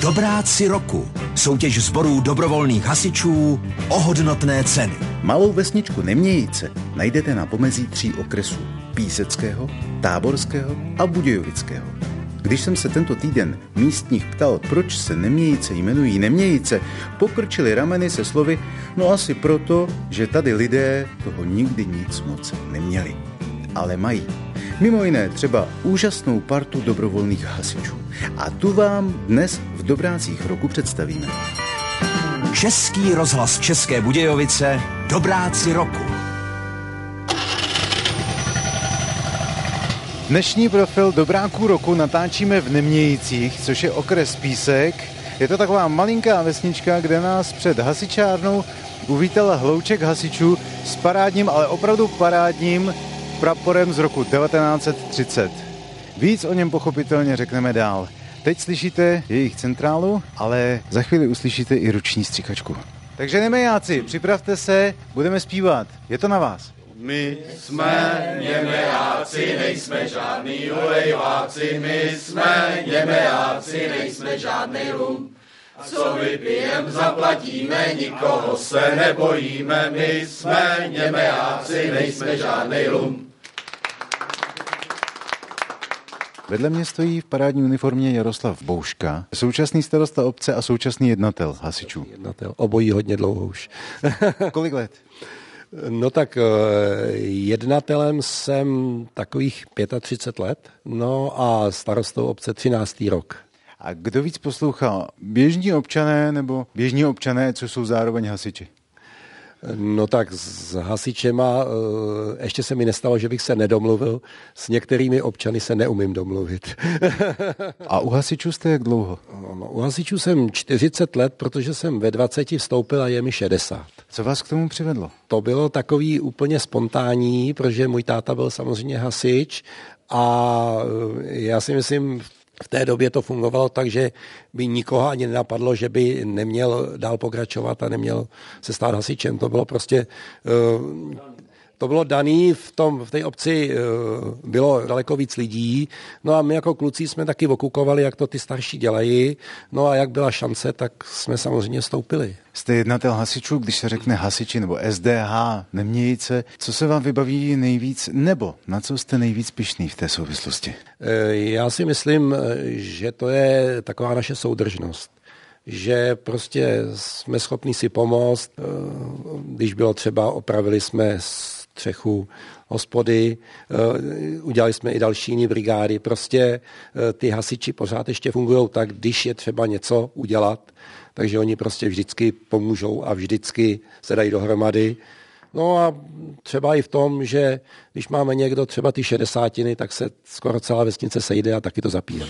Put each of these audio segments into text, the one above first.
Dobráci roku. Soutěž sborů dobrovolných hasičů o hodnotné ceny. Malou vesničku Nemějice najdete na pomezí 3 okresů. Píseckého, Táborského a Budějovického. Když jsem se tento týden místních ptal, proč se Nemějice jmenují Nemějice, pokrčili rameny se slovy, no asi proto, že tady lidé toho nikdy nic moc neměli. Ale mají. Mimo jiné třeba úžasnou partu dobrovolných hasičů. A tu vám dnes v Dobrácích roku představíme. Český rozhlas České Budějovice, Dobráci roku. Dnešní profil Dobráků roku natáčíme v Nemějicích, což je okres Písek. Je to taková malinká vesnička, kde nás před hasičárnou uvítal hlouček hasičů s parádním, ale opravdu parádním praporem z roku 1930. Víc o něm pochopitelně řekneme dál. Teď slyšíte jejich centrálu, ale za chvíli uslyšíte i ruční stříkačku. Takže Nemejáci, připravte se, budeme zpívat. Je to na vás. My jsme Němejáci, nejsme žádný ulejváci, my jsme Němejáci, nejsme žádný rum. Co vypijem, zaplatíme, nikoho se nebojíme, my jsme Němejáci, nejsme žádný rum. Vedle mě stojí v parádní uniformě Jaroslav Bouška, současný starosta obce a současný jednatel hasičů. Jednatel, obojí hodně dlouho už. Kolik let? No tak jednatelem jsem takových 35 let, no a starostou obce 13. rok. A kdo víc poslouchá? Běžní občané nebo běžní občané, co jsou zároveň hasiči? No tak s hasičema ještě se mi nestalo, že bych se nedomluvil. S některými občany se neumím domluvit. A u hasičů jste jak dlouho? No, u hasičů jsem 40 let, protože jsem ve 20 vstoupil a je mi 60. Co vás k tomu přivedlo? To bylo takový úplně spontánní, protože můj táta byl samozřejmě hasič a já si myslím, v té době to fungovalo tak, že by nikoho ani nenapadlo, že by neměl dál pokračovat a neměl se stát hasičem. To bylo prostě... To bylo daný, v té obci bylo daleko víc lidí, no a my jako kluci jsme taky okukovali, jak to ty starší dělají, no a jak byla šance, tak jsme samozřejmě vstoupili. Jste jednatel hasičů, když se řekne hasiči nebo SDH, Nemějice, co se vám vybaví nejvíc, nebo na co jste nejvíc pyšný v té souvislosti? Já si myslím, že to je taková naše soudržnost. Že prostě jsme schopni si pomoct, když bylo třeba, opravili jsme střechu hospody, udělali jsme i další jiné brigády. Prostě ty hasiči pořád ještě fungují tak, když je třeba něco udělat, takže oni prostě vždycky pomůžou a vždycky se dají dohromady. No a třeba i v tom, že když máme někdo třeba ty 60, tak se skoro celá vesnice sejde a taky to zapíje.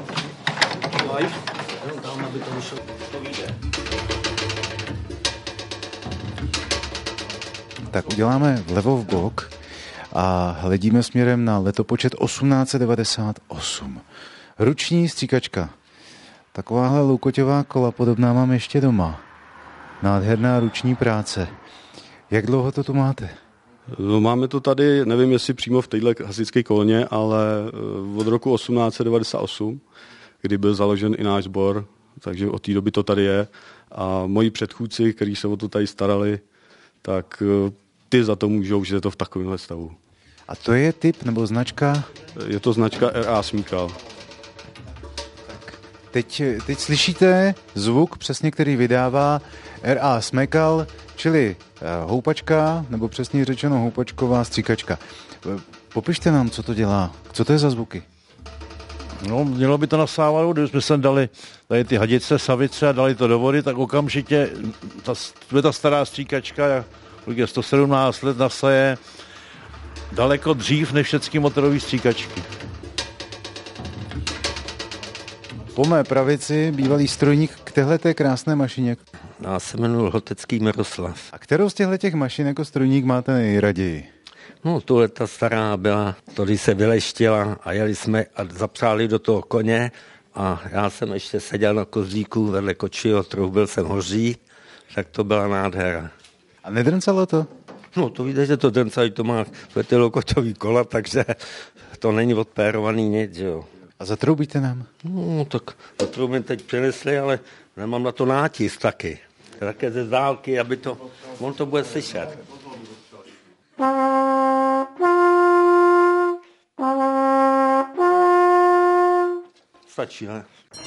Tak uděláme vlevo v bok a hledíme směrem na letopočet 1898. Ruční stříkačka. Takováhle loukoťová kola podobná mám ještě doma. Nádherná ruční práce. Jak dlouho to tu máte? No, máme to tady, nevím jestli přímo v této hasičské koloně, ale od roku 1898, kdy byl založen i náš sbor, takže od té doby to tady je. A moji předchůdci, kteří se o to tady starali, tak ty za to můžou, že je to v takovémhle stavu. A to je typ nebo značka? Je to značka R.A. Smíkal. Teď slyšíte zvuk, přesně který vydává R.A. Smekal, čili houpačka, nebo přesně řečeno houpačková stříkačka. Popište nám, co to dělá. Co to je za zvuky? No, mělo by to nasávat, kdybychom sem dali tady ty hadice, savice a dali to do vody, tak okamžitě ta stará stříkačka, kolik je 117 let, nasaje daleko dřív než všechny motorové stříkačky. Po mé pravici bývalý strojník k téhleté krásné mašině. Já se jmenuji Lhotecký Miroslav. A kterou z těchto mašin jako strojník máte nejraději? No, tuhle ta stará byla, tady se vyleštila a jeli jsme a zapřáli do toho koně a já jsem ještě seděl na kozlíku vedle kočího, troubil jsem hoří, tak to byla nádhera. A nedrncalo to? No, to víte, že to drncalo, to má ty lokotový kola, takže to není odpérovaný nic, jo. A zatroubíte nám? No, tak zatroubím teď přinesli, ale nemám na to nátisk taky. Také ze dálky, aby to, on to bude slyšet. Stačí, ne?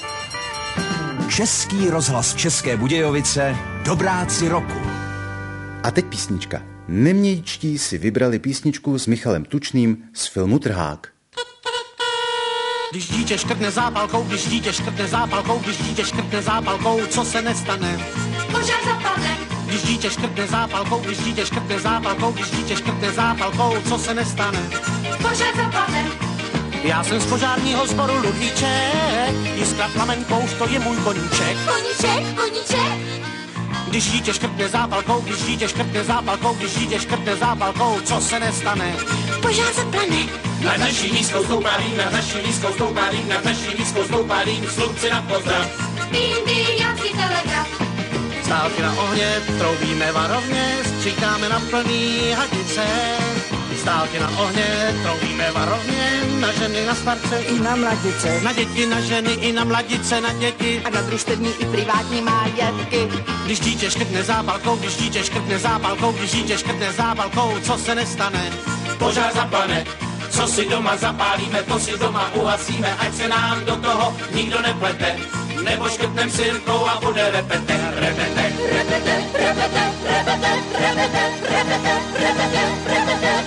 Český rozhlas České Budějovice, dobráci roku. A teď písnička. Nemějčtí si vybrali písničku s Michalem Tučným z filmu Trhák. Když dítě škrtne zápalkou, když dítě škrtne zápalkou, když dítě škrtne zápalkou, co se nestane? Požár zapadne. Když dítě škrtne zápalkou, když dítě škrtne zápalkou, když dítě škrtne zápalkou, co se nestane? Požár zapadne. Já jsem z požárního sboru Ludvíček, jiskra plamen poušť, to je můj koníček. Koníček, koníček. Když dítě škrtne zápalkou, když dítě škrtne zápalkou, když dítě škrtne zápalkou, co se nestane? Požár zapadne. Na naší nízkou stoupárím, na naší nízkou stoupárím, na naší nízkou stoupárím, slunci na pozdrav. Indiánský telegraf. Stálky na ohně, troubíme varovně, stříkáme na plný hadice. Stálky na ohně, troubíme varovně, na ženy, na starce i na mladice. Na děti, na ženy i na mladice, na děti. A na družstevní i privátní majetky. Když dítě škrtne zápalkou, když dítě škrtne zápalkou, když dítě škrtne zápalkou, co se nestane? Požár zapadne. Co si doma zapálíme, to si doma uhasíme, ať se nám do toho nikdo neplete. Nebo škrtnem sirkou a bude repete, repete, repete, repete, repete, repete, repete, repete, repete.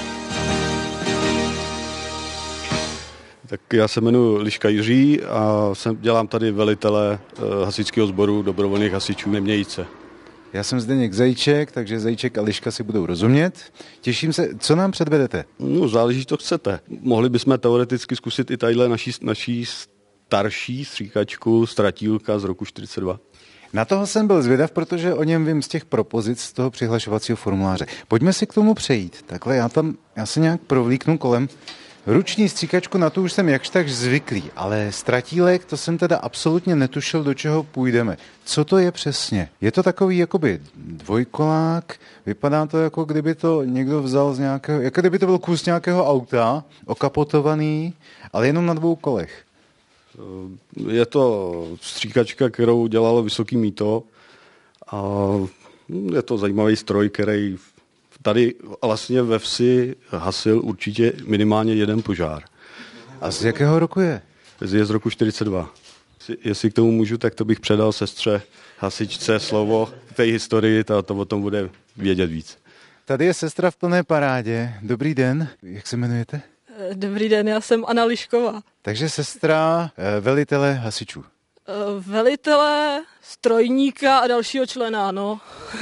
Tak já se jmenuji Liška Jiří a dělám tady velitele hasičského sboru dobrovolných hasičů Nemějce. Já jsem Zdeněk Zajíček, takže Zajíček a Liška si budou rozumět. Těším se, co nám předvedete? No, záleží, co chcete. Mohli bychom teoreticky zkusit i tadyhle naší starší stříkačku Stratílka z roku 42. Na toho jsem byl zvědav, protože o něm vím z těch propozic z toho přihlašovacího formuláře. Pojďme si k tomu přejít. Takhle já se nějak provlíknu kolem. Ruční stříkačku, na to už jsem jakž tak zvyklý, ale Stratílek, to jsem teda absolutně netušil, do čeho půjdeme. Co to je přesně? Je to takový jakoby dvojkolák, vypadá to jako kdyby to někdo vzal z nějakého, jako kdyby to byl kus nějakého auta, okapotovaný, ale jenom na 2 kolech. Je to stříkačka, kterou dělalo Vysoký mýto a je to zajímavý stroj, který tady vlastně ve vsi hasil určitě minimálně 1 požár. A z jakého roku je? Je z roku 42. Jestli k tomu můžu, tak to bych předal sestře hasičce slovo v té historii, to o tom bude vědět víc. Tady je sestra v plné parádě. Dobrý den, jak se jmenujete? Dobrý den, já jsem Anna Lišková. Takže sestra velitele hasičů. Velitele, strojníka a dalšího člena, no.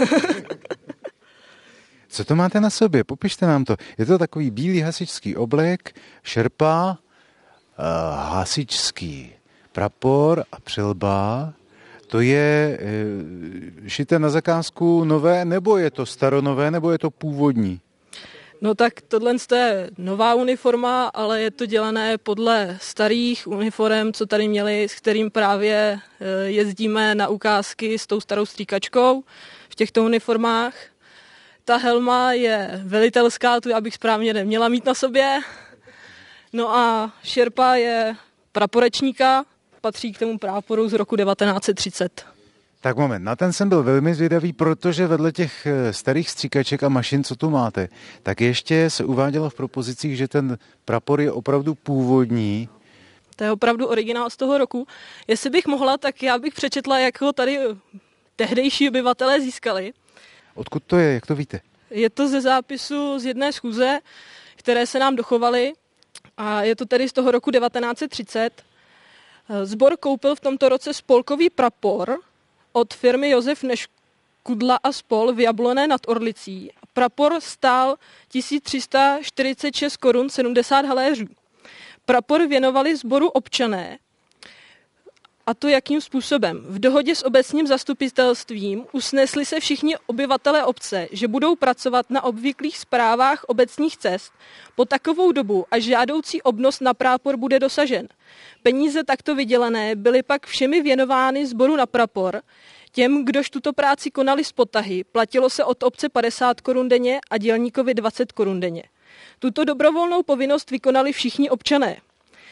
Co to máte na sobě? Popište nám to. Je to takový bílý hasičský oblek, šerpa, hasičský prapor a přilba. To je šité na zakázku nové, nebo je to staronové, nebo je to původní? No tak tohle je nová uniforma, ale je to dělané podle starých uniform, co tady měli, s kterým právě jezdíme na ukázky s tou starou stříkačkou v těchto uniformách. Ta helma je velitelská, tu já bych správně neměla mít na sobě. No a šerpa je praporečníka, patří k tomu práporu z roku 1930. Tak moment, na ten jsem byl velmi zvědavý, protože vedle těch starých stříkaček a mašin, co tu máte, tak ještě se uvádělo v propozicích, že ten prapor je opravdu původní. To je opravdu originál z toho roku. Jestli bych mohla, tak já bych přečetla, jak ho tady tehdejší obyvatelé získali. Odkud to je, jak to víte? Je to ze zápisu z jedné schůze, které se nám dochovaly a je to tedy z toho roku 1930. Sbor koupil v tomto roce spolkový prapor od firmy Josef Neškudla a spol v Jabloné nad Orlicí. Prapor stál 1346 korun 70 haléřů. Prapor věnovali sboru občané. A to jakým způsobem? V dohodě s obecním zastupitelstvím usnesli se všichni obyvatelé obce, že budou pracovat na obvyklých správách obecních cest po takovou dobu, až žádoucí obnos na prapor bude dosažen. Peníze takto vydělené byly pak všemi věnovány sboru na prapor. Těm, kdož tuto práci konali z potahy, platilo se od obce 50 korun denně a dělníkovi 20 korun denně. Tuto dobrovolnou povinnost vykonali všichni občané.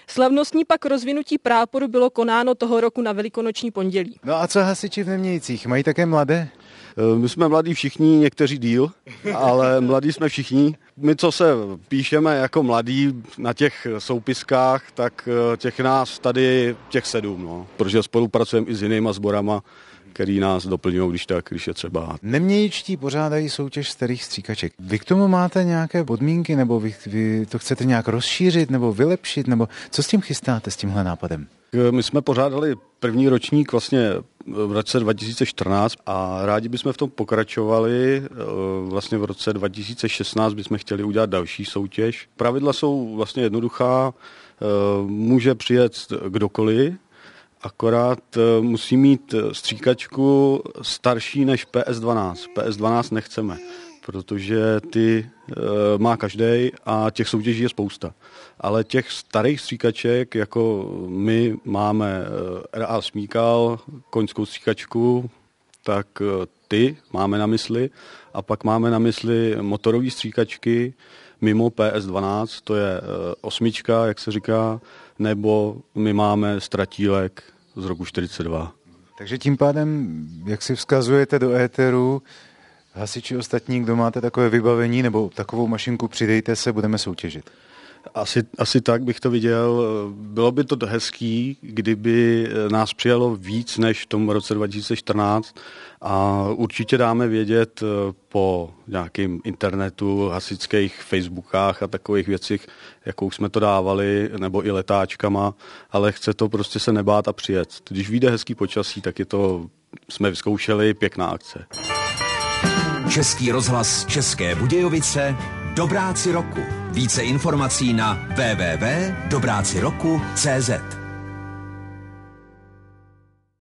Slavnostní pak rozvinutí práporu bylo konáno toho roku na Velikonoční pondělí. No a co hasiči v Nemějcích? Mají také mladé? My jsme mladí všichni, někteří díl, ale mladí jsme všichni. My, co se píšeme jako mladí na těch soupiskách, tak těch nás tady 7, no, protože spolupracujeme i s jinýma sborama, který nás doplňují, když je třeba. Nemějčtí pořádají soutěž starých stříkaček. Vy k tomu máte nějaké podmínky, nebo vy to chcete nějak rozšířit, nebo vylepšit, nebo co s tím chystáte, s tímhle nápadem? My jsme pořádali první ročník vlastně v roce 2014 a rádi bychom v tom pokračovali. Vlastně v roce 2016 bychom chtěli udělat další soutěž. Pravidla jsou vlastně jednoduchá, může přijet kdokoliv, akorát musí mít stříkačku starší než PS12. PS12 nechceme, protože ty má každej a těch soutěží je spousta. Ale těch starých stříkaček, jako my máme R.A. Smíkal, koňskou stříkačku, tak ty máme na mysli. A pak máme na mysli motorové stříkačky mimo PS12, to je 8, jak se říká, nebo my máme Stratílek z roku 42. Takže tím pádem, jak si vzkazujete do éteru, hasiči ostatní, kdo máte takové vybavení nebo takovou mašinku, přidejte se, budeme soutěžit. Asi tak bych to viděl. Bylo by to hezký, kdyby nás přijalo víc než v tom roce 2014 a určitě dáme vědět po nějakým internetu, hasičských facebookách a takových věcích, jakou jsme to dávali, nebo i letáčkama, ale chce to prostě se nebát a přijet. Když vyjde hezký počasí, tak jsme vyzkoušeli, pěkná akce. Český rozhlas České Budějovice, Dobráci roku. Více informací na www.dobráciroku.cz.